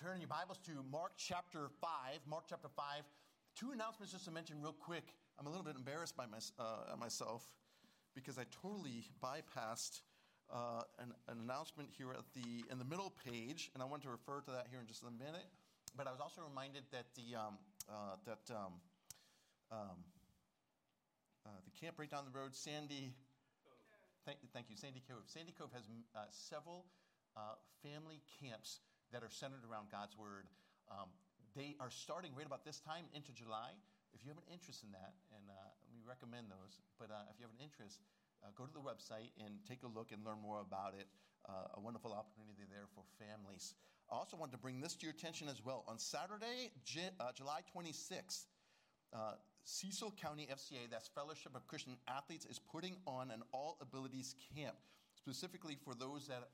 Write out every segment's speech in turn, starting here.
turn your Bibles to Mark chapter 5. Mark chapter 5. Two announcements just to mention real quick. I'm a little bit embarrassed by myself because I totally bypassed an announcement here in the middle page, and I want to refer to that here in just a minute. But I was also reminded that the camp right down the road, Sandy. Thank you, Sandy Cove. Sandy Cove has several family camps that are centered around God's Word. They are starting right about this time into July. If you have an interest in that, and we recommend those, but if you have an interest, go to the website and take a look and learn more about it. A wonderful opportunity there for families. I also wanted to bring this to your attention as well. On Saturday, July 26th, Cecil County FCA, that's Fellowship of Christian Athletes, is putting on an all abilities camp, specifically for those that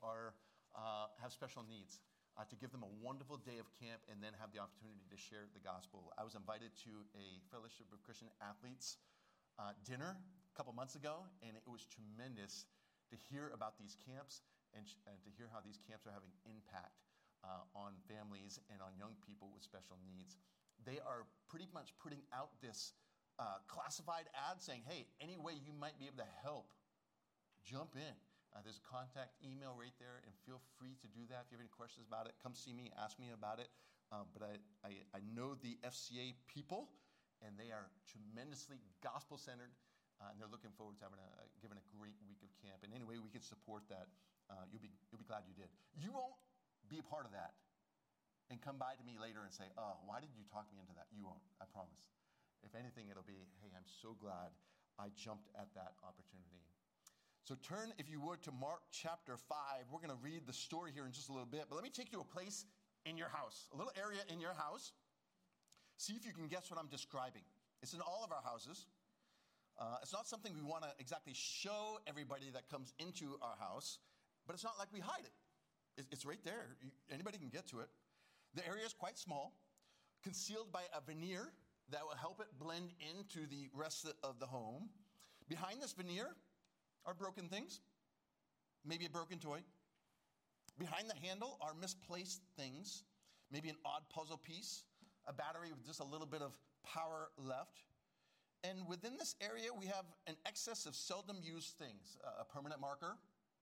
have special needs. To give them a wonderful day of camp and then have the opportunity to share the gospel. I was invited to a Fellowship of Christian Athletes dinner a couple months ago, and it was tremendous to hear about these camps and to hear how these camps are having impact on families and on young people with special needs. They are pretty much putting out this classified ad saying, hey, any way you might be able to help, jump in. There's a contact email right there, and feel free to do that. If you have any questions about it, come see me, ask me about it. But I know the FCA people, and they are tremendously gospel-centered, and they're looking forward to giving a great week of camp. And any way we can support that, you'll be glad you did. You won't be a part of that and come by to me later and say, oh, why did you talk me into that? You won't, I promise. If anything, it'll be, hey, I'm so glad I jumped at that opportunity. So turn, if you would, to Mark chapter 5. We're going to read the story here in just a little bit. But let me take you to a place in your house, a little area in your house. See if you can guess what I'm describing. It's in all of our houses. It's not something we want to exactly show everybody that comes into our house, but it's not like we hide it. It's right there. Anybody can get to it. The area is quite small, concealed by a veneer that will help it blend into the rest of the home. Behind this veneer are broken things, maybe a broken toy. Behind the handle are misplaced things, maybe an odd puzzle piece, a battery with just a little bit of power left. And within this area, we have an excess of seldom used things, a permanent marker,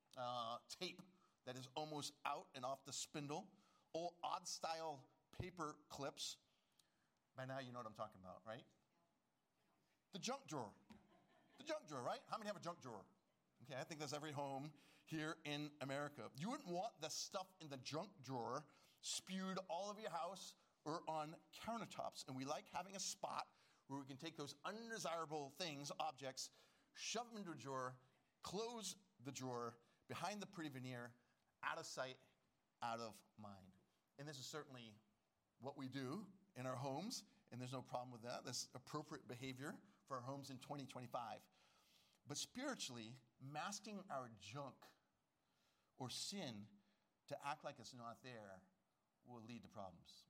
tape that is almost out and off the spindle, old odd-style paper clips. By now, you know what I'm talking about, right? The junk drawer. The junk drawer, right? How many have a junk drawer? Okay, I think that's every home here in America. You wouldn't want the stuff in the junk drawer spewed all over your house or on countertops. And we like having a spot where we can take those undesirable things, objects, shove them into a drawer, close the drawer behind the pretty veneer, out of sight, out of mind. And this is certainly what we do in our homes, and there's no problem with that. That's appropriate behavior for our homes in 2025. But spiritually, masking our junk or sin to act like it's not there will lead to problems.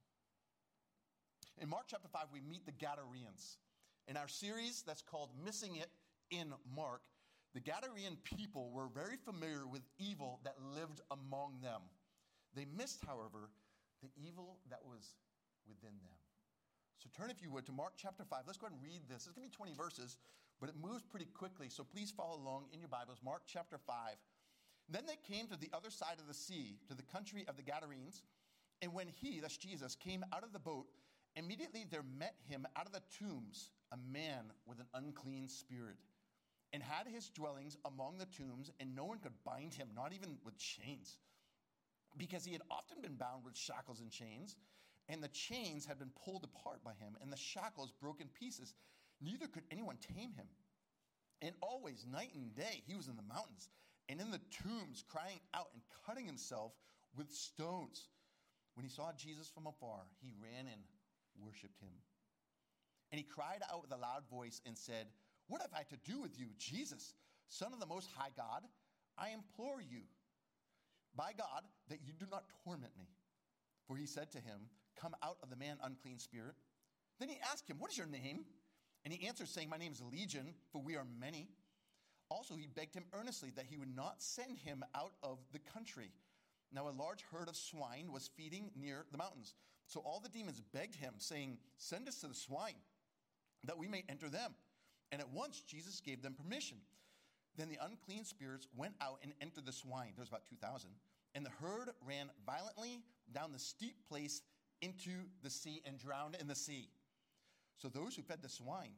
In Mark chapter 5, we meet the Gadareans. In our series that's called Missing It in Mark, the Gadarean people were very familiar with evil that lived among them. They missed, however, the evil that was within them. So turn, if you would, to Mark chapter 5. Let's go ahead and read this. It's going to be 20 verses, but it moves pretty quickly, so please follow along in your Bibles. Mark chapter 5. Then they came to the other side of the sea, to the country of the Gadarenes, and when he, that's Jesus, came out of the boat, immediately there met him out of the tombs a man with an unclean spirit, and had his dwellings among the tombs, and no one could bind him, not even with chains, because he had often been bound with shackles and chains, and the chains had been pulled apart by him, and the shackles broke in pieces. Neither could anyone tame him. And always, night and day, he was in the mountains and in the tombs, crying out and cutting himself with stones. When he saw Jesus from afar, he ran and worshipped him. And he cried out with a loud voice and said, "What have I to do with you, Jesus, Son of the Most High God? I implore you, by God, that you do not torment me." For he said to him, "Come out of the man, unclean spirit." Then he asked him, "What is your name?" And he answered, saying, "My name is Legion, for we are many." Also he begged him earnestly that he would not send him out of the country. Now a large herd of swine was feeding near the mountains. So all the demons begged him, saying, "Send us to the swine, that we may enter them." And at once Jesus gave them permission. Then the unclean spirits went out and entered the swine. There was about 2,000. And the herd ran violently down the steep place into the sea and drowned in the sea. So those who fed the swine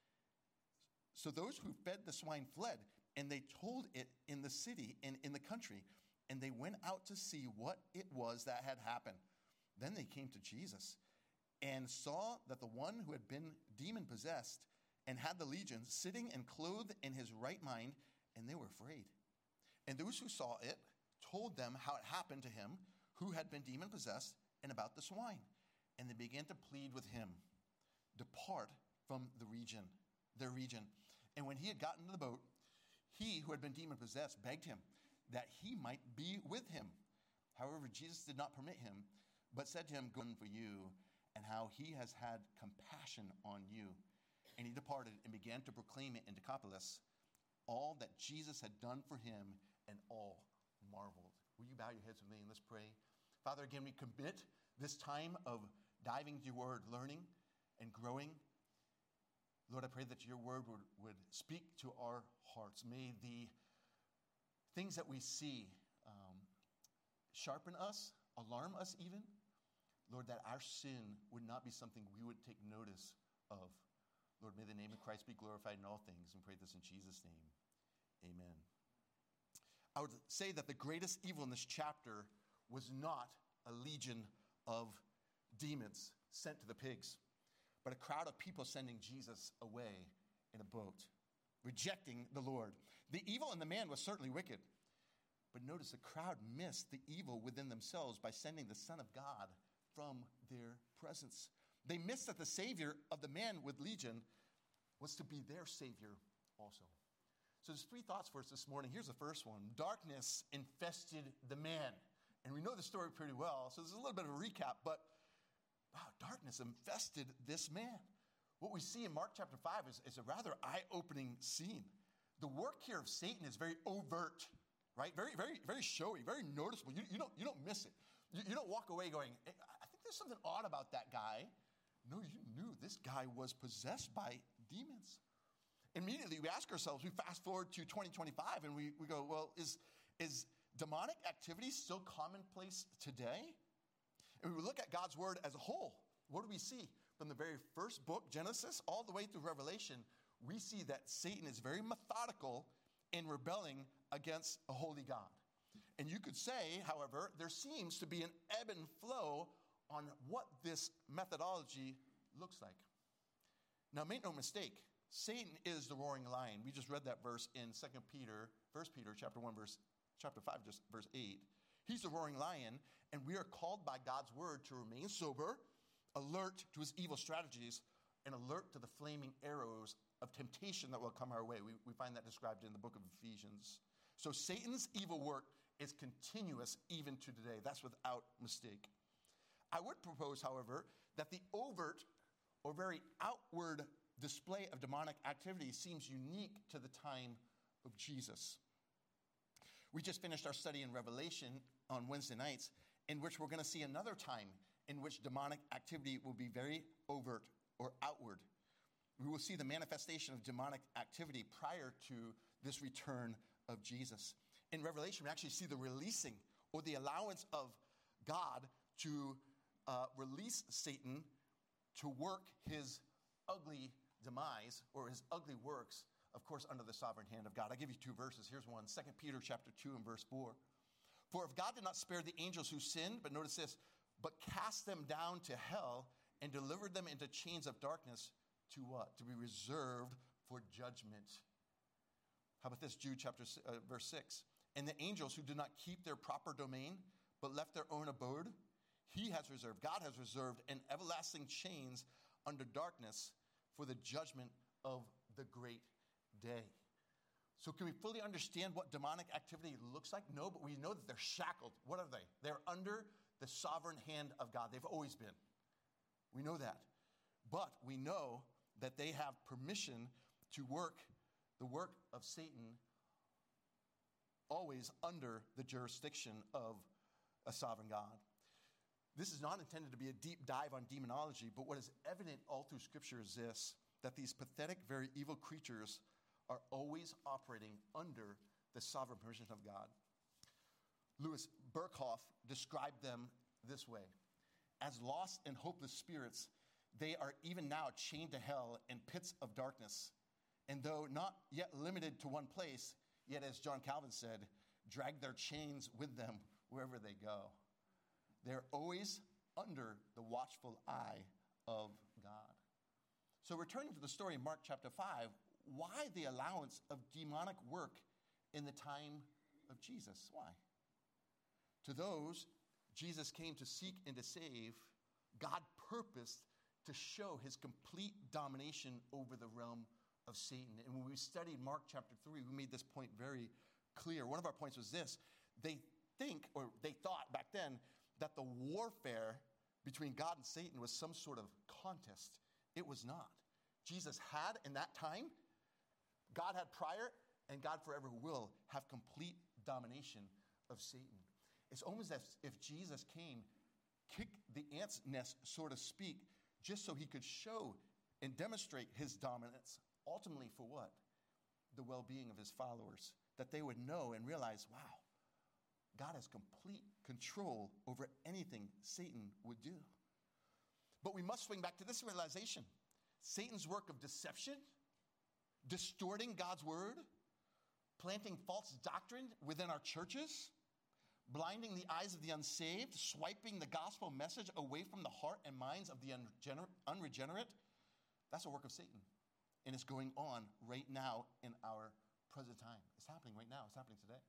fled, and they told it in the city and in the country. And they went out to see what it was that had happened. Then they came to Jesus and saw that the one who had been demon-possessed and had the legion sitting and clothed in his right mind, and they were afraid. And those who saw it told them how it happened to him who had been demon-possessed and about the swine. And they began to plead with him, "Depart from their region." And when he had gotten into the boat, he who had been demon-possessed begged him that he might be with him. However, Jesus did not permit him, but said to him, "Go for you, and how he has had compassion on you." And he departed and began to proclaim it in Decapolis, all that Jesus had done for him, and all marveled. Will you bow your heads with me and let's pray? Father, again, we commit this time of diving into your word, learning and growing. Lord, I pray that your word would speak to our hearts. May the things that we see sharpen us, alarm us even. Lord, that our sin would not be something we would take notice of. Lord, may the name of Christ be glorified in all things, and pray this in Jesus' name. Amen. I would say that the greatest evil in this chapter was not a legion of demons sent to the pigs, but a crowd of people sending Jesus away in a boat, rejecting the Lord. The evil in the man was certainly wicked, but notice the crowd missed the evil within themselves by sending the Son of God from their presence. They missed that the Savior of the man with legion was to be their Savior also. So there's three thoughts for us this morning. Here's the first one. Darkness infested the man. And we know the story pretty well, so there's a little bit of a recap, but wow, darkness infested this man. What we see in Mark chapter 5 is a rather eye-opening scene. The work here of Satan is very overt, right? Very, very, very showy, very noticeable. You don't miss it. You don't walk away going, "Hey, I think there's something odd about that guy." No, you knew this guy was possessed by demons. Immediately, we ask ourselves, we fast forward to 2025, and we go, well, is demonic activity still commonplace today? And we look at God's word as a whole. What do we see? From the very first book, Genesis, all the way through Revelation, we see that Satan is very methodical in rebelling against a holy God. And you could say, however, there seems to be an ebb and flow on what this methodology looks like. Now, make no mistake, Satan is the roaring lion. We just read that verse in 1 Peter chapter 1, chapter 5, just verse 8. He's the roaring lion, and we are called by God's word to remain sober, alert to his evil strategies, and alert to the flaming arrows of temptation that will come our way. We find that described in the book of Ephesians. So Satan's evil work is continuous even to today. That's without mistake. I would propose, however, that the overt or very outward display of demonic activity seems unique to the time of Jesus. We just finished our study in Revelation on Wednesday nights, in which we're going to see another time in which demonic activity will be very overt or outward. We will see the manifestation of demonic activity prior to this return of Jesus. In Revelation, we actually see the releasing or the allowance of God to release Satan to work his ugly demise or his ugly works, of course, under the sovereign hand of God. I'll give you two verses. Here's one, 2 Peter chapter 2 and verse 4. For if God did not spare the angels who sinned, but notice this, but cast them down to hell and delivered them into chains of darkness, to what? To be reserved for judgment. How about this, Jude chapter verse 6? And the angels who did not keep their proper domain, but left their own abode, God has reserved in everlasting chains under darkness for the judgment of the great day. So can we fully understand what demonic activity looks like? No, but we know that they're shackled. What are they? They're under the sovereign hand of God. They've always been. We know that. But we know that they have permission to work the work of Satan always under the jurisdiction of a sovereign God. This is not intended to be a deep dive on demonology, but what is evident all through Scripture is this, that these pathetic, very evil creatures are always operating under the sovereign permission of God. Louis Berkhoff described them this way. As lost and hopeless spirits, they are even now chained to hell in pits of darkness. And though not yet limited to one place, yet as John Calvin said, drag their chains with them wherever they go. They're always under the watchful eye of God. So returning to the story in Mark chapter 5, why the allowance of demonic work in the time of Jesus? Why? To those Jesus came to seek and to save, God purposed to show his complete domination over the realm of Satan. And when we studied Mark chapter 3, we made this point very clear. One of our points was this. They thought back then that the warfare between God and Satan was some sort of contest. It was not. Jesus had, in that time, God had prior, and God forever will have complete domination of Satan. It's almost as if Jesus came, kicked the ant's nest, so to speak, just so he could show and demonstrate his dominance, ultimately for what? The well-being of his followers, that they would know and realize, wow, God has complete control over anything Satan would do. But we must swing back to this realization. Satan's work of deception, distorting God's word, planting false doctrine within our churches, blinding the eyes of the unsaved, swiping the gospel message away from the heart and minds of the unregenerate, that's a work of Satan. And it's going on right now in our present time. It's happening right now. It's happening today.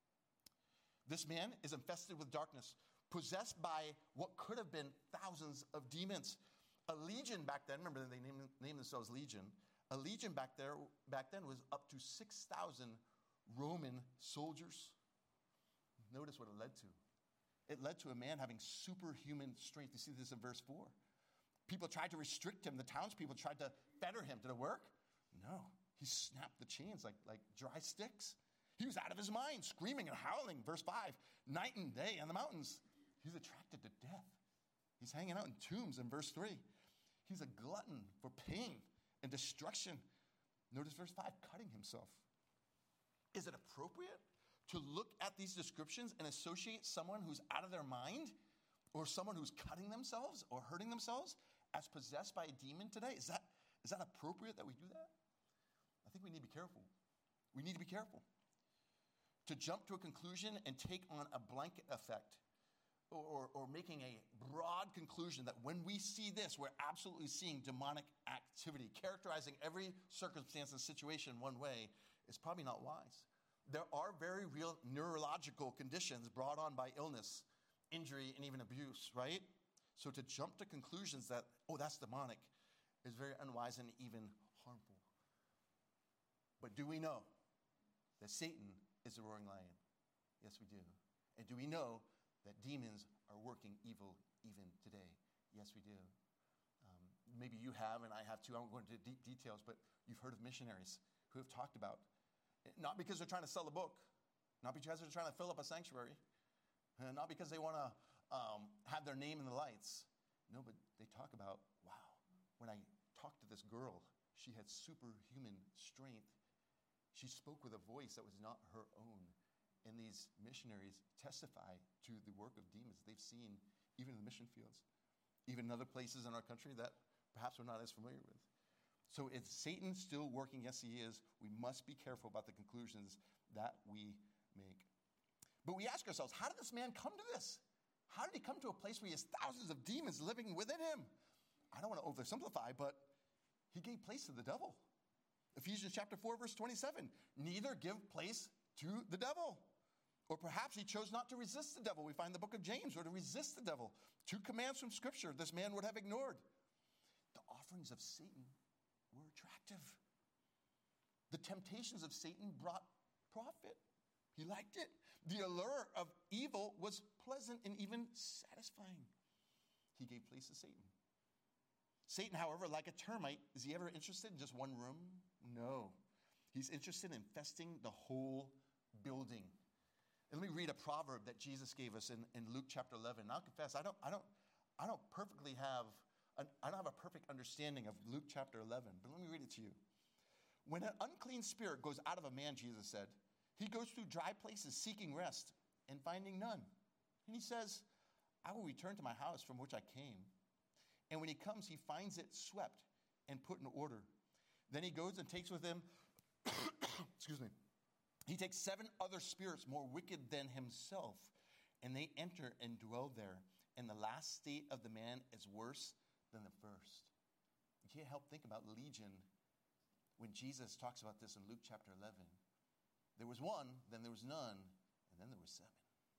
This man is infested with darkness, possessed by what could have been thousands of demons. A legion back then, remember they named themselves Legion. A legion back then was up to 6,000 Roman soldiers. Notice what it led to. It led to a man having superhuman strength. You see this in verse 4. People tried to restrict him. The townspeople tried to fetter him. Did it work? No. He snapped the chains like dry sticks. He was out of his mind, screaming and howling. Verse 5, night and day on the mountains. He's attracted to death. He's hanging out in tombs in verse 3. He's a glutton for pain and destruction. Notice verse 5, cutting himself. Is it appropriate to look at these descriptions and associate someone who's out of their mind or someone who's cutting themselves or hurting themselves as possessed by a demon today? Is that appropriate that we do that? I think we need to be careful. We need to be careful. To jump to a conclusion and take on a blanket effect or making a broad conclusion that when we see this, we're absolutely seeing demonic activity, characterizing every circumstance and situation one way, is probably not wise. There are very real neurological conditions brought on by illness, injury, and even abuse, right? So to jump to conclusions that, that's demonic, is very unwise and even harmful. But do we know that Satan is a roaring lion? Yes, we do. And do we know that demons are working evil even today? Yes, we do. Maybe you have, and I have too. I won't go into deep details, but you've heard of missionaries who have talked about, not because they're trying to sell a book, not because they're trying to fill up a sanctuary, not because they want to have their name in the lights. No, but they talk about, wow, when I talked to this girl, she had superhuman strength. She spoke with a voice that was not her own. And these missionaries testify to the work of demons they've seen, even in the mission fields, even in other places in our country that perhaps we're not as familiar with. So is Satan still working? Yes, he is. We must be careful about the conclusions that we make. But we ask ourselves, how did this man come to this? How did he come to a place where he has thousands of demons living within him? I don't want to oversimplify, but he gave place to the devil. Ephesians chapter 4, verse 27, neither give place to the devil. Or perhaps he chose not to resist the devil. We find the book of James, or to resist the devil. 2 commands from Scripture this man would have ignored. The offerings of Satan were attractive. The temptations of Satan brought profit. He liked it. The allure of evil was pleasant and even satisfying. He gave place to Satan. Satan, however, like a termite, is he ever interested in just one room? No. He's interested in infesting the whole building. And let me read a proverb that Jesus gave us in Luke chapter 11. And I'll confess, I don't have a perfect understanding of Luke chapter 11, but let me read it to you. When an unclean spirit goes out of a man, Jesus said, he goes through dry places seeking rest and finding none. And he says, I will return to my house from which I came. And when he comes, he finds it swept and put in order. Then he goes and takes with him, excuse me, he takes 7 other spirits more wicked than himself, and they enter and dwell there. And the last state of the man is worse than the first. You can't help think about legion when Jesus talks about this in Luke chapter 11. There was one, then there was none, and then there was 7.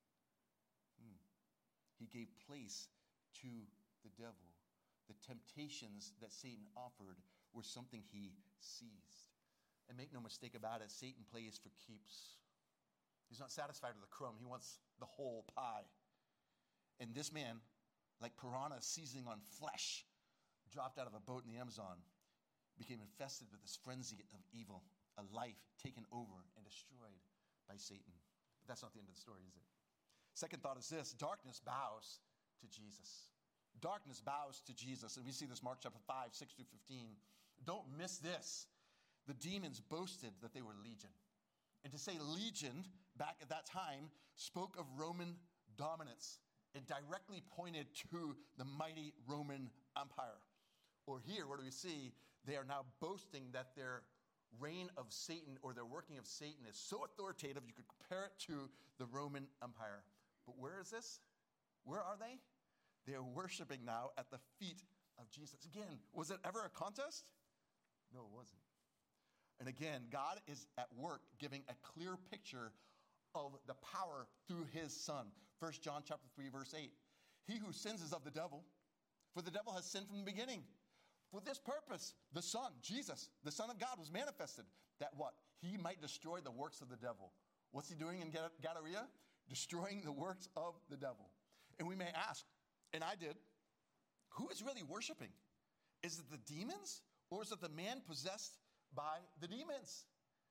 He gave place to the devil. The temptations that Satan offered were something he seized. And make no mistake about it, Satan plays for keeps. He's not satisfied with the crumb. He wants the whole pie. And this man, like piranha seizing on flesh, dropped out of a boat in the Amazon, became infested with this frenzy of evil, a life taken over and destroyed by Satan. But that's not the end of the story, is it? Second thought is this: darkness bows to Jesus. Darkness bows to Jesus. And we see this Mark chapter 5, 6 through 15. Don't miss this. The demons boasted that they were legion. And to say legion back at that time spoke of Roman dominance. It directly pointed to the mighty Roman Empire. Or here, what do we see? They are now boasting that their reign of Satan or their working of Satan is so authoritative you could compare it to the Roman Empire. But where is this? Where are they? They are worshiping now at the feet of Jesus. Again, was it ever a contest? No, it wasn't. And again, God is at work giving a clear picture of the power through his Son. 1 John chapter 3, verse 8. He who sins is of the devil, for the devil has sinned from the beginning. For this purpose, the Son, Jesus, the Son of God, was manifested, that what? He might destroy the works of the devil. What's he doing in Galleria? Destroying the works of the devil. And we may ask, and I did, who is really worshiping? Is it the demons, or is it the man possessed by the demons?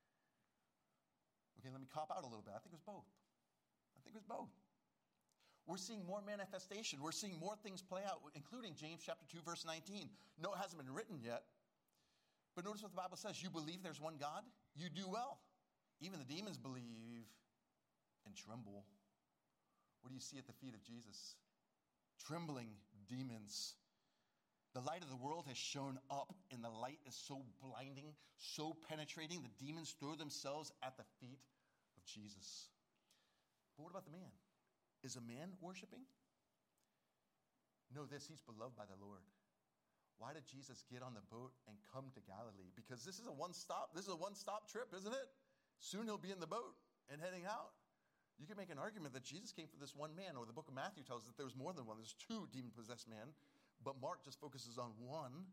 Okay, let me cop out a little bit. I think it was both. We're seeing more manifestation. We're seeing more things play out, including James chapter 2, verse 19. No, it hasn't been written yet. But notice what the Bible says. You believe there's one God? You do well. Even the demons believe and tremble. What do you see at the feet of Jesus? Trembling demons. The light of the world has shown up, and the light is so blinding, so penetrating, the demons throw themselves at the feet of Jesus. But what about the man? Is a man worshiping? Know this, he's beloved by the Lord. Why did Jesus get on the boat and come to Galilee? Because this is a one-stop trip, isn't it? Soon he'll be in the boat and heading out. You can make an argument that Jesus came for this one man, or the book of Matthew tells us that there's more than one. There's 2 demon-possessed men. But Mark just focuses on one.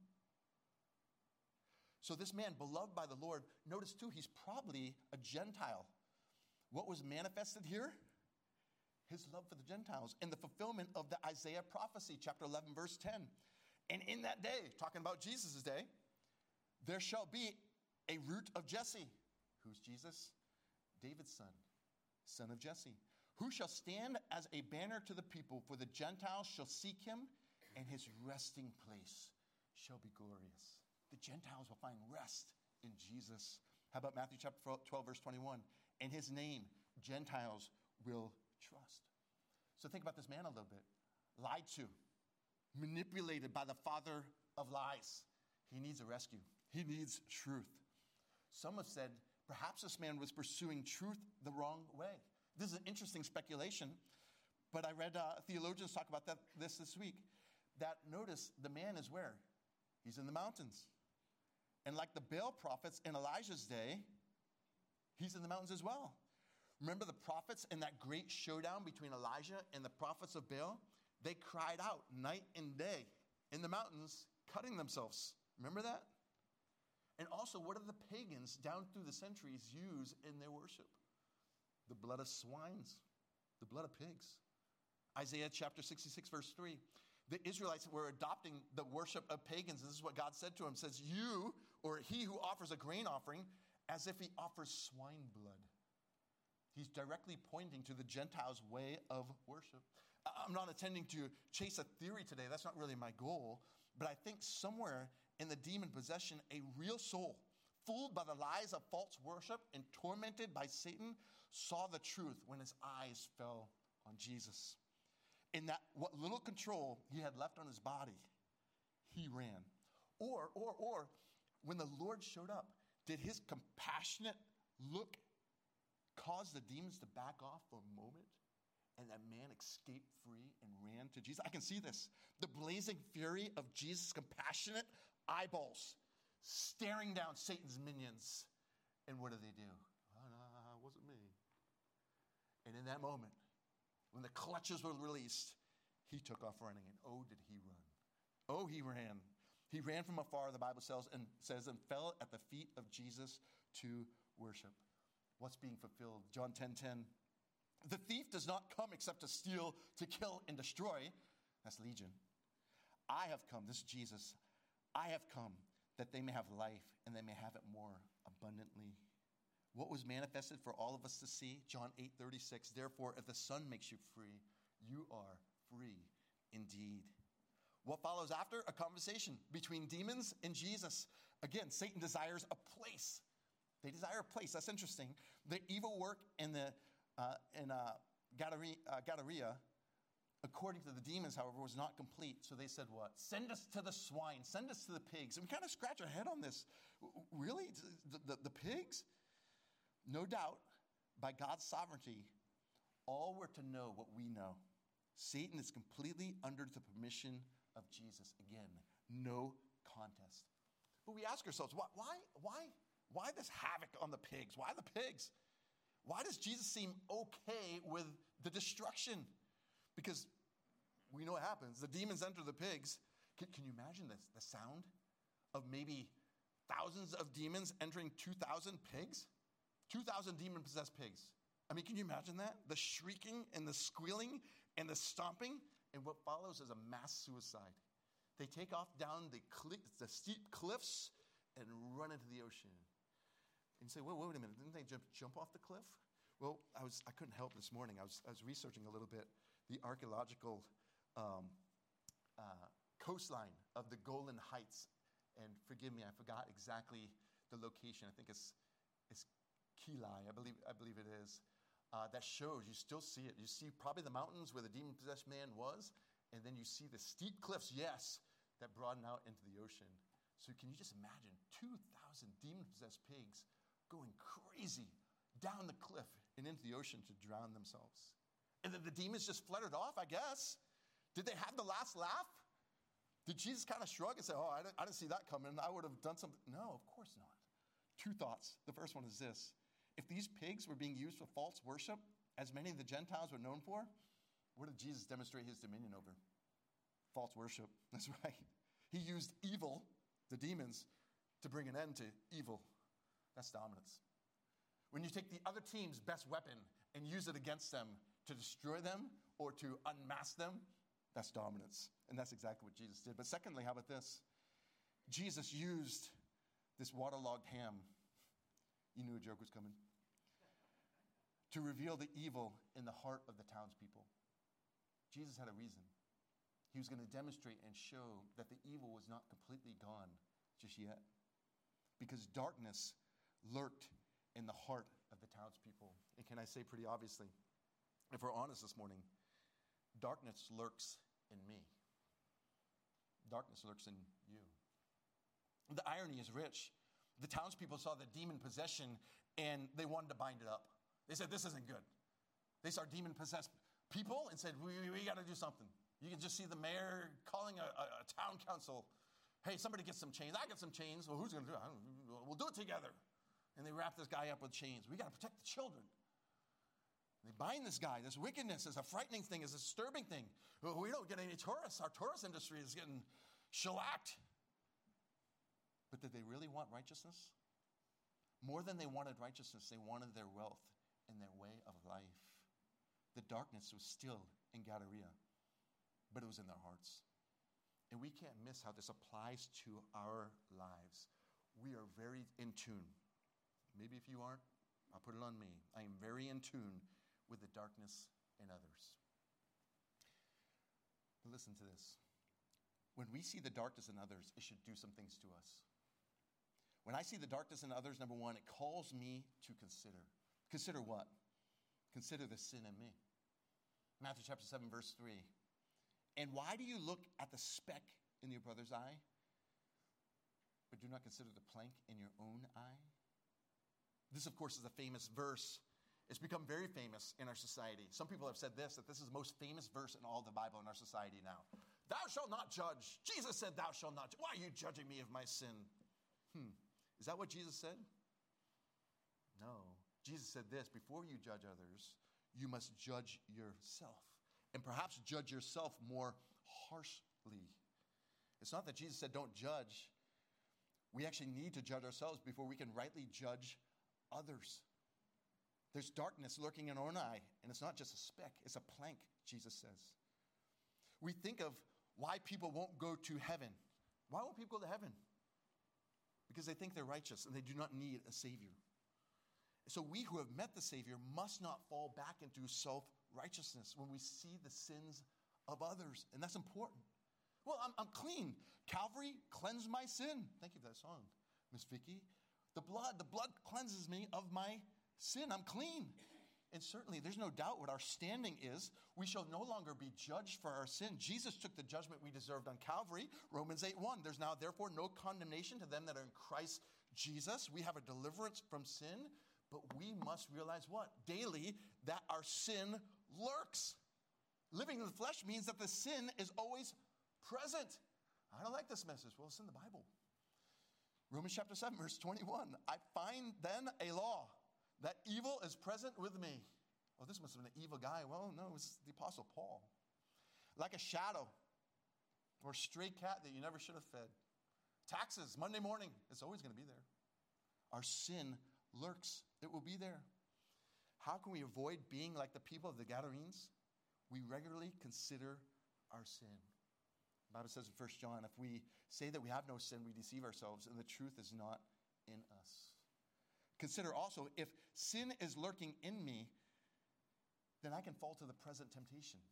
So this man, beloved by the Lord, notice too, he's probably a Gentile. What was manifested here? His love for the Gentiles and the fulfillment of the Isaiah prophecy, chapter 11, verse 10. And in that day, talking about Jesus' day, there shall be a root of Jesse. Who's Jesus? David's son of Jesse. Who shall stand as a banner to the people, for the Gentiles shall seek him, and his resting place shall be glorious. The Gentiles will find rest in Jesus. How about Matthew chapter 12, verse 21? In his name, Gentiles will trust. So think about this man a little bit. Lied to, manipulated by the father of lies. He needs a rescue. He needs truth. Some have said perhaps this man was pursuing truth the wrong way. This is an interesting speculation, but I read theologians talk about this week. That notice the man is where? He's in the mountains. And like the Baal prophets in Elijah's day, he's in the mountains as well. Remember the prophets in that great showdown between Elijah and the prophets of Baal? They cried out night and day in the mountains, cutting themselves. Remember that? And also, what do the pagans down through the centuries use in their worship? The blood of swines, the blood of pigs. Isaiah chapter 66, verse 3. The Israelites were adopting the worship of pagans. This is what God said to him. Says, you, or he who offers a grain offering, as if he offers swine blood. He's directly pointing to the Gentiles' way of worship. I'm not intending to chase a theory today. That's not really my goal. But I think somewhere in the demon possession, a real soul, fooled by the lies of false worship and tormented by Satan, saw the truth when his eyes fell on Jesus. In that what little control he had left on his body, he ran. Or when the Lord showed up, did his compassionate look cause the demons to back off for a moment? And that man escaped free and ran to Jesus. I can see this. The blazing fury of Jesus' compassionate eyeballs staring down Satan's minions. And what do? Oh, no, it wasn't me. And in that moment, when the clutches were released, he took off running. And oh, did he run. Oh, he ran. He ran from afar, the Bible says, and fell at the feet of Jesus to worship. What's being fulfilled? John 10:10. The thief does not come except to steal, to kill, and destroy. That's Legion. I have come, this is Jesus. I have come that they may have life and they may have it more abundantly. What was manifested for all of us to see? John 8:36. Therefore, if the Son makes you free, you are free indeed. What follows after? A conversation between demons and Jesus. Again, Satan desires a place. They desire a place. That's interesting. The evil work in Gadara, according to the demons, however, was not complete. So they said what? Send us to the swine. Send us to the pigs. And we kind of scratch our head on this. Really? The pigs? No doubt, by God's sovereignty, all were to know what we know. Satan is completely under the permission of Jesus. Again, no contest. But we ask ourselves, why this havoc on the pigs? Why the pigs? Why does Jesus seem okay with the destruction? Because we know what happens. The demons enter the pigs. Can you imagine this? The sound of maybe thousands of demons entering 2,000 pigs? 2,000 demon-possessed pigs. I mean, can you imagine that? The shrieking and the squealing and the stomping. And what follows is a mass suicide. They take off down the steep cliffs and run into the ocean. And you say, well, wait a minute, didn't they jump off the cliff? Well, I couldn't help this morning. I was researching a little bit the archaeological coastline of the Golan Heights. And forgive me, I forgot exactly the location. I think it's Kilai, I believe it is. That shows, you still see it. You see probably the mountains where the demon-possessed man was, and then you see the steep cliffs, yes, that broaden out into the ocean. So can you just imagine 2,000 demon-possessed pigs going crazy down the cliff and into the ocean to drown themselves? And then the demons just fluttered off, I guess. Did they have the last laugh? Did Jesus kind of shrug and say, oh, I didn't see that coming. I would have done something. No, of course not. Two thoughts. The first one is this. If these pigs were being used for false worship, as many of the Gentiles were known for, where did Jesus demonstrate his dominion over? False worship. That's right. He used evil, the demons, to bring an end to evil. That's dominance. When you take the other team's best weapon and use it against them to destroy them or to unmask them, that's dominance. And that's exactly what Jesus did. But secondly, how about this? Jesus used this waterlogged ham. You knew a joke was coming. To reveal the evil in the heart of the townspeople. Jesus had a reason. He was going to demonstrate and show that the evil was not completely gone just yet. Because darkness lurked in the heart of the townspeople. And can I say pretty obviously, if we're honest this morning, darkness lurks in me. Darkness lurks in you. The irony is rich. The townspeople saw the demon possession and they wanted to bind it up. They said, this isn't good. They saw demon-possessed people and said, we got to do something. You can just see the mayor calling a town council. Hey, somebody get some chains. I got some chains. Well, who's going to do it? We'll do it together. And they wrap this guy up with chains. We got to protect the children. They bind this guy. This wickedness is a frightening thing, is a disturbing thing. Well, we don't get any tourists. Our tourist industry is getting shellacked. But did they really want righteousness? More than they wanted righteousness, they wanted their wealth and their way of life. The darkness was still in Gadara, but it was in their hearts. And we can't miss how this applies to our lives. We are very in tune. Maybe if you aren't, I'll put it on me. I am very in tune with the darkness in others. But listen to this. When we see the darkness in others, it should do some things to us. When I see the darkness in others, number one, it calls me to consider. Consider what? Consider the sin in me. Matthew chapter 7, verse 3. And why do you look at the speck in your brother's eye, but do not consider the plank in your own eye? This, of course, is a famous verse. It's become very famous in our society. Some people have said this, that this is the most famous verse in all the Bible in our society now. Thou shalt not judge. Jesus said, thou shalt not. Why are you judging me of my sin? Is that what Jesus said? No. Jesus said this, before you judge others, you must judge yourself. And perhaps judge yourself more harshly. It's not that Jesus said don't judge. We actually need to judge ourselves before we can rightly judge others. There's darkness lurking in our own eye, and it's not just a speck, it's a plank, Jesus says. We think of why people won't go to heaven. Why won't people go to heaven? Because they think they're righteous and they do not need a Savior. So we who have met the Savior must not fall back into self-righteousness when we see the sins of others. And that's important. Well, I'm clean. Calvary cleansed my sin. Thank you for that song, Miss Vicky. The blood cleanses me of my sin. I'm clean. And certainly, there's no doubt what our standing is. We shall no longer be judged for our sin. Jesus took the judgment we deserved on Calvary. Romans 8:1. There's now, therefore, no condemnation to them that are in Christ Jesus. We have a deliverance from sin, but we must realize what? Daily, that our sin lurks. Living in the flesh means that the sin is always present. I don't like this message. Well, it's in the Bible. Romans chapter 7, verse 21. I find then a law, that evil is present with me. Oh, this must have been an evil guy. Well, no, it was the Apostle Paul. Like a shadow or a stray cat that you never should have fed. Taxes, Monday morning, it's always going to be there. Our sin lurks. It will be there. How can we avoid being like the people of the Gadarenes? We regularly consider our sin. The Bible says in 1 John, if we say that we have no sin, we deceive ourselves, and the truth is not in us. Consider also, if sin is lurking in me, then I can fall to the present temptation.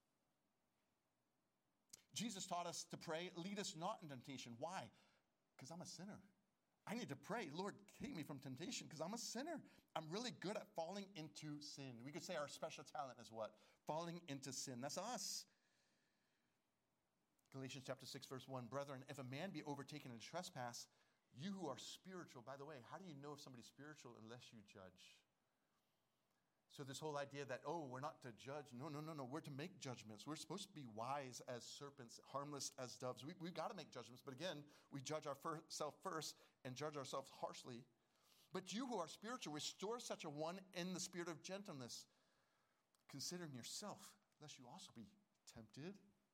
Jesus taught us to pray, lead us not in temptation. Why? Because I'm a sinner. I need to pray, Lord, keep me from temptation, because I'm a sinner. I'm really good at falling into sin. We could say our special talent is what? Falling into sin. That's us. Galatians chapter 6, verse 1. Brethren, if a man be overtaken in trespass, you who are spiritual, by the way, how do you know if somebody's spiritual unless you judge? So this whole idea that, we're not to judge. No. We're to make judgments. We're supposed to be wise as serpents, harmless as doves. We've got to make judgments. But again, we judge ourselves first and judge ourselves harshly. But you who are spiritual, restore such a one in the spirit of gentleness, considering yourself, lest you also be tempted.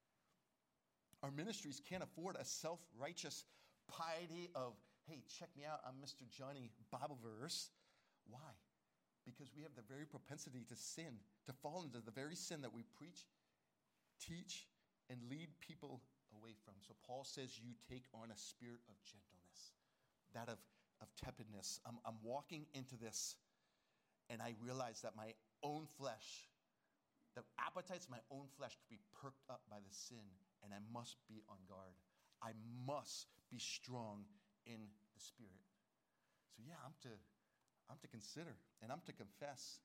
Our ministries can't afford a self-righteous piety of, hey, check me out, I'm Mr. Johnny Bible verse. Why? Because we have the very propensity to sin, to fall into the very sin that we preach, teach, and lead people away from. So Paul says you take on a spirit of gentleness, that of tepidness. I'm walking into this, and I realize that my own flesh, the appetites of my own flesh could be perked up by the sin, and I must be on guard. I must be strong in the Spirit. So yeah, I'm to consider and I'm to confess.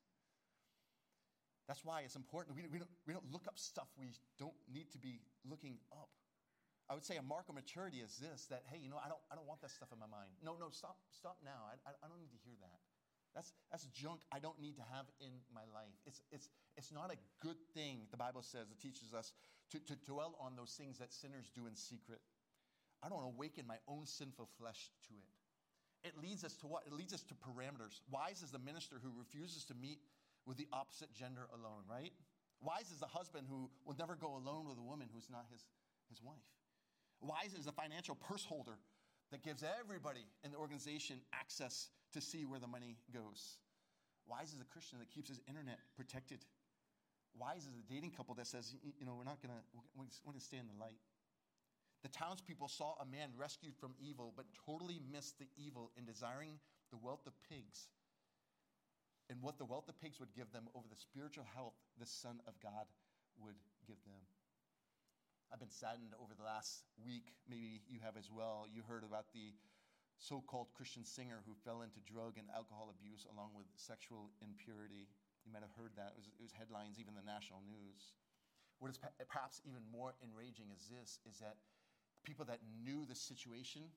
That's why it's important. We don't look up stuff we don't need to be looking up. I would say a mark of maturity is this: that hey, I don't want that stuff in my mind. No, stop now. I don't need to hear that. That's junk I don't need to have in my life. It's not a good thing. The Bible says, it teaches us to dwell on those things that sinners do in secret. I don't awaken my own sinful flesh to it. It leads us to what? It leads us to parameters. Wise is the minister who refuses to meet with the opposite gender alone, right? Wise is the husband who will never go alone with a woman who's not his wife. Wise is the financial purse holder that gives everybody in the organization access to see where the money goes. Wise is a Christian that keeps his internet protected. Wise is a dating couple that says, we're going to stay in the light. The townspeople saw a man rescued from evil, but totally missed the evil in desiring the wealth of pigs. and what the wealth of pigs would give them over the spiritual health the Son of God would give them. I've been saddened over the last week. Maybe you have as well. You heard about the so-called Christian singer who fell into drug and alcohol abuse along with sexual impurity. You might have heard that. It was headlines, even the national news. What is perhaps even more enraging is this, is that people that knew the situation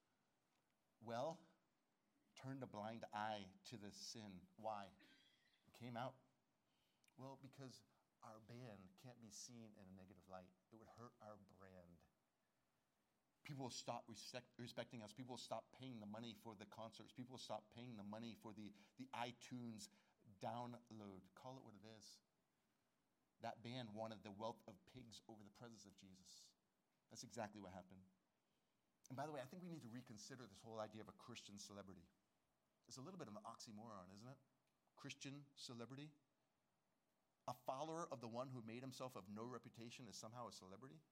well turned a blind eye to the sin. Why? It came out. Well, because our band can't be seen in a negative light. It would hurt our brand. People will stop respecting us. People will stop paying the money for the concerts. People will stop paying the money for the iTunes download. Call it what it is. That band wanted the wealth of pigs over the presence of Jesus. That's exactly what happened. And by the way, I think we need to reconsider this whole idea of a Christian celebrity. It's a little bit of an oxymoron, isn't it? Christian celebrity. A follower of the one who made himself of no reputation is somehow a celebrity.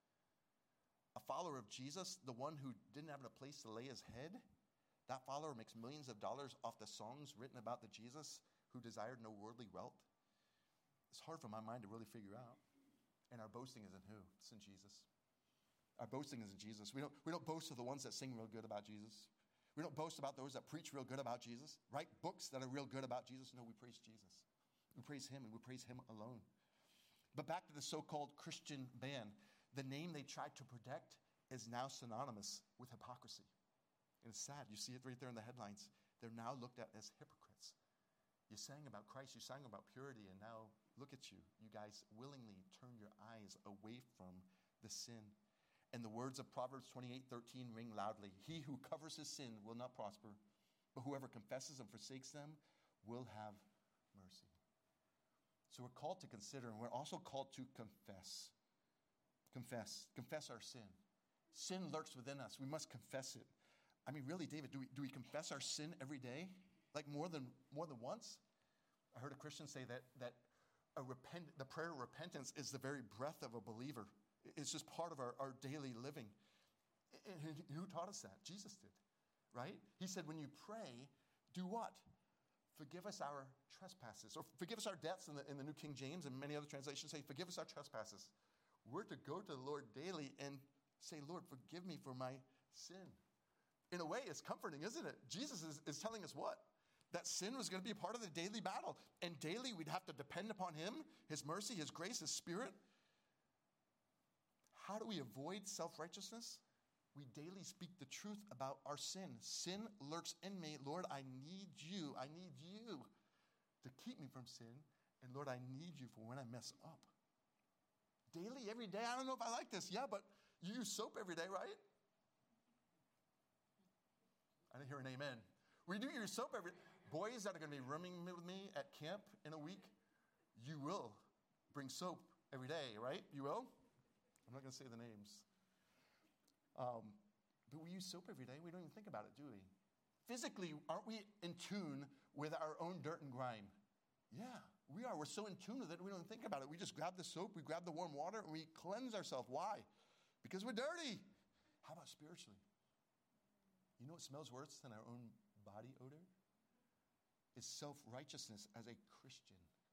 A follower of Jesus, the one who didn't have a place to lay his head, that follower makes millions of dollars off the songs written about the Jesus who desired no worldly wealth. It's hard for my mind to really figure out. And our boasting is in who? It's in Jesus. Our boasting is in Jesus. We don't boast of the ones that sing real good about Jesus. We don't boast about those that preach real good about Jesus, write books that are real good about Jesus. No, we praise Jesus. We praise him, and we praise him alone. But back to the so-called Christian band. The name they tried to protect is now synonymous with hypocrisy. And it's sad. You see it right there in the headlines. They're now looked at as hypocrites. You sang about Christ, you sang about purity, and now look at you. You guys willingly turn your eyes away from the sin. And the words of Proverbs 28:13 ring loudly. He who covers his sin will not prosper, but whoever confesses and forsakes them will have mercy. So we're called to consider, and we're also called to confess. Confess our sin. Sin lurks within us. We must confess it. I mean, really, David, do we confess our sin every day? Like more than once? I heard a Christian say that the prayer of repentance is the very breath of a believer. It's just part of our daily living. And who taught us that? Jesus did, right? He said, when you pray, do what? Forgive us our trespasses. Or forgive us our debts in the New King James, and many other translations say, forgive us our trespasses. We're to go to the Lord daily and say, Lord, forgive me for my sin. In a way, it's comforting, isn't it? Jesus is telling us what? That sin was going to be a part of the daily battle. And daily, we'd have to depend upon him, his mercy, his grace, his spirit. How do we avoid self-righteousness? We daily speak the truth about our sin. Sin lurks in me. Lord, I need you. I need you to keep me from sin. And Lord, I need you for when I mess up. Daily, every day. I don't know if I like this. Yeah, but you use soap every day, right? I didn't hear an amen. We do use soap every day. Boys that are going to be rooming with me at camp in a week, you will bring soap every day, right? You will? I'm not going to say the names. But we use soap every day. We don't even think about it, do we? Physically, aren't we in tune with our own dirt and grime? Yeah, we are. We're so in tune with it, we don't even think about it. We just grab the soap, we grab the warm water, and we cleanse ourselves. Why? Because we're dirty. How about spiritually? You know what smells worse than our own body odor? It's self-righteousness as a Christian.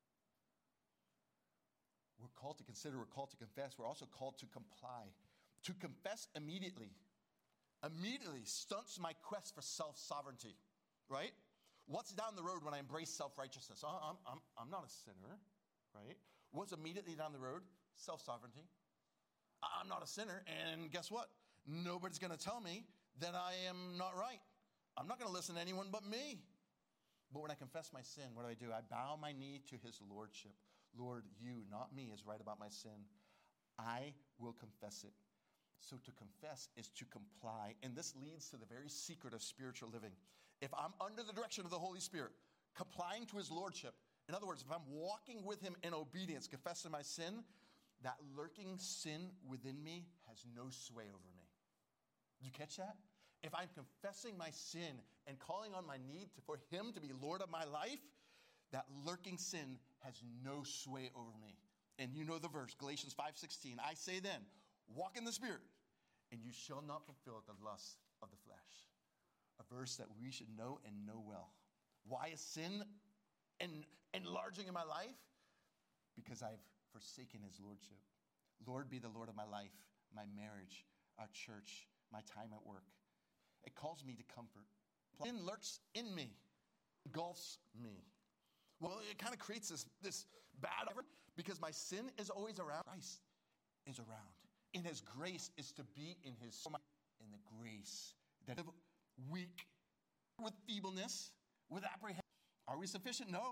We're called to consider, we're called to confess, we're also called to comply. To confess immediately stunts my quest for self-sovereignty, right? What's down the road when I embrace self-righteousness? I'm not a sinner, right? What's immediately down the road? Self-sovereignty. I'm not a sinner, and guess what? Nobody's going to tell me that I am not right. I'm not going to listen to anyone but me. But when I confess my sin, what do? I bow my knee to his lordship. Lord, you, not me, is right about my sin. I will confess it. So to confess is to comply. And this leads to the very secret of spiritual living. If I'm under the direction of the Holy Spirit, complying to his lordship, in other words, if I'm walking with him in obedience, confessing my sin, that lurking sin within me has no sway over me. Did you catch that? If I'm confessing my sin and calling on my need for him to be Lord of my life, that lurking sin has no sway over me. And you know the verse, Galatians 5:16. I say then, walk in the Spirit, and you shall not fulfill the lust of the flesh. A verse that we should know and know well. Why is sin and enlarging in my life? Because I've forsaken his lordship. Lord be the Lord of my life, my marriage, our church, my time at work. It calls me to comfort. Sin lurks in me, engulfs me. Well, it kind of creates this bad, because my sin is always around. Christ is around. And his grace is to be in the grace that weak, with feebleness, with apprehension. Are we sufficient? No.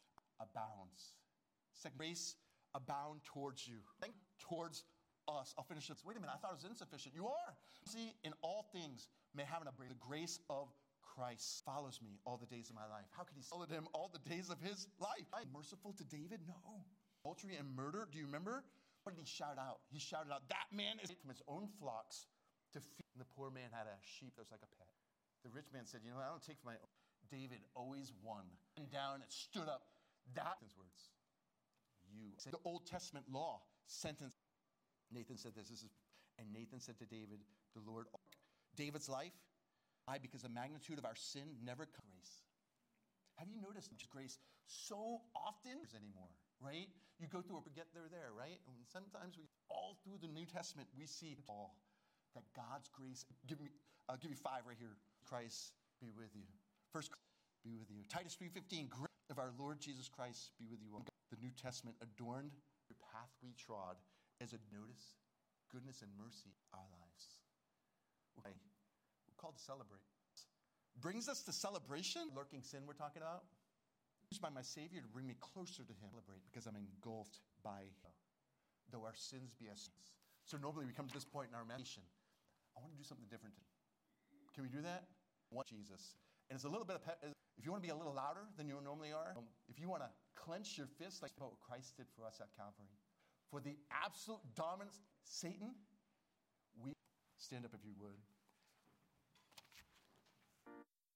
Abounds. Second, grace abound towards you. Towards us. I'll finish this. Wait a minute, I thought it was insufficient. You are. See, in all things, may have the grace of Christ follows me all the days of my life. How could he follow him all the days of his life? Merciful to David? No. Adultery and murder, do you remember? What did he shout out? He shouted out, that man is from his own flocks to feed. And the poor man had a sheep that was like a pet. The rich man said, I don't take for my own. David always won. And down, it stood up. That's his words. You. The Old Testament law sentence. Nathan said this. And Nathan said to David, the Lord. David's life, because the magnitude of our sin never comes. Grace. Have you noticed grace so often anymore, right? You go through it, forget they're there, right? And sometimes all through the New Testament, we see all that God's grace. I'll give you 5 right here. Christ be with you. First, be with you. Titus 3:15. Grace of our Lord Jesus Christ be with you all. The New Testament adorned the path we trod as a notice, goodness and mercy in our lives. Okay. We're called to celebrate. Brings us to celebration. Lurking sin we're talking about. Used by my Savior to bring me closer to him. Celebrate because I'm engulfed by him. Though our sins be as sins. So normally we come to this point in our meditation. I want to do something different today. Can we do that? Want Jesus. And it's a little bit of, if you want to be a little louder than you normally are, if you want to clench your fist like what Christ did for us at Calvary. For the absolute dominance, Satan, we stand up if you would.